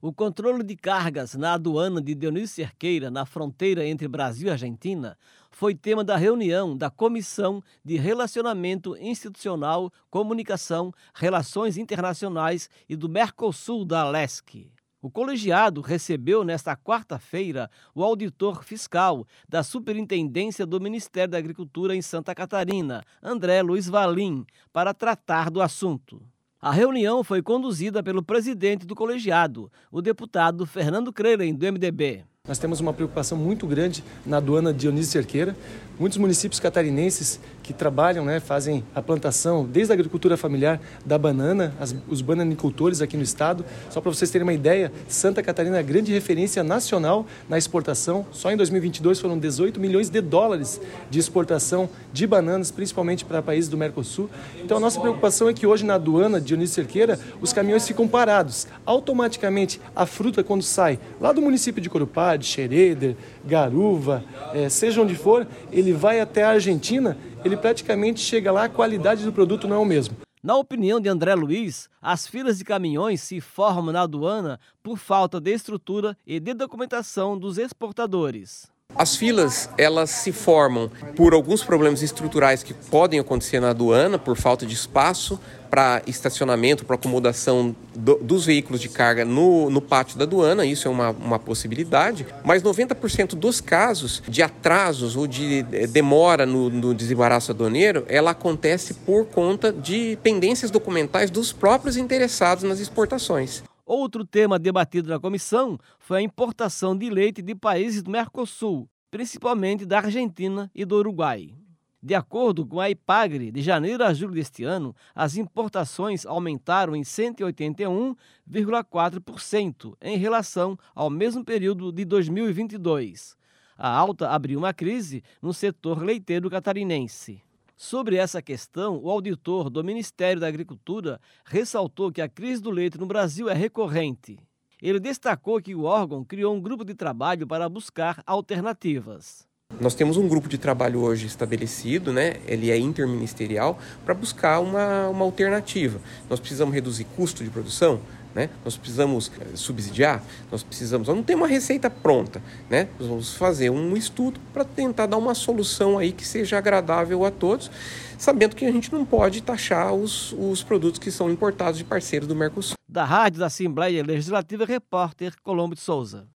O controle de cargas na aduana de Dionísio Cerqueira, na fronteira entre Brasil e Argentina, foi tema da reunião da Comissão de Relacionamento Institucional, Comunicação, Relações Internacionais e do Mercosul da Alesc. O colegiado recebeu nesta quarta-feira o auditor fiscal da Superintendência do Ministério da Agricultura em Santa Catarina, André Luiz Valim, para tratar do assunto. A reunião foi conduzida pelo presidente do colegiado, o deputado Fernando Crelen, do MDB. Nós temos uma preocupação muito grande na aduana Dionísio Cerqueira. Muitos municípios catarinenses que trabalham, fazem a plantação desde a agricultura familiar da banana, os bananicultores aqui no estado. Só para vocês terem uma ideia, Santa Catarina é a grande referência nacional na exportação. Só em 2022 foram 18 milhões de dólares de exportação de bananas, principalmente para países do Mercosul. Então a nossa preocupação é que hoje na aduana Dionísio Cerqueira os caminhões ficam parados. Automaticamente a fruta, quando sai lá do município de Corupá, de Xereder, Garuva, seja onde for, ele vai até a Argentina, ele praticamente chega lá, a qualidade do produto não é o mesmo. Na opinião de André Luiz, as filas de caminhões se formam na aduana por falta de estrutura e de documentação dos exportadores. As filas, elas se formam por alguns problemas estruturais que podem acontecer na aduana, por falta de espaço para estacionamento, para acomodação dos veículos de carga no pátio da aduana, isso é uma possibilidade, mas 90% dos casos de atrasos ou de demora no desembaraço aduaneiro, ela acontece por conta de pendências documentais dos próprios interessados nas exportações. Outro tema debatido na comissão foi a importação de leite de países do Mercosul, principalmente da Argentina e do Uruguai. De acordo com a Ipagre, de janeiro a julho deste ano, as importações aumentaram em 181,4% em relação ao mesmo período de 2022. A alta abriu uma crise no setor leiteiro catarinense. Sobre essa questão, o auditor do Ministério da Agricultura ressaltou que a crise do leite no Brasil é recorrente. Ele destacou que o órgão criou um grupo de trabalho para buscar alternativas. Nós temos um grupo de trabalho hoje estabelecido, ele é interministerial, para buscar uma alternativa. Nós precisamos reduzir custo de produção, nós precisamos subsidiar, nós não temos uma receita pronta, nós vamos fazer um estudo para tentar dar uma solução aí que seja agradável a todos, sabendo que a gente não pode taxar os produtos que são importados de parceiros do Mercosul. Da Rádio da Assembleia Legislativa, repórter Colombo de Souza.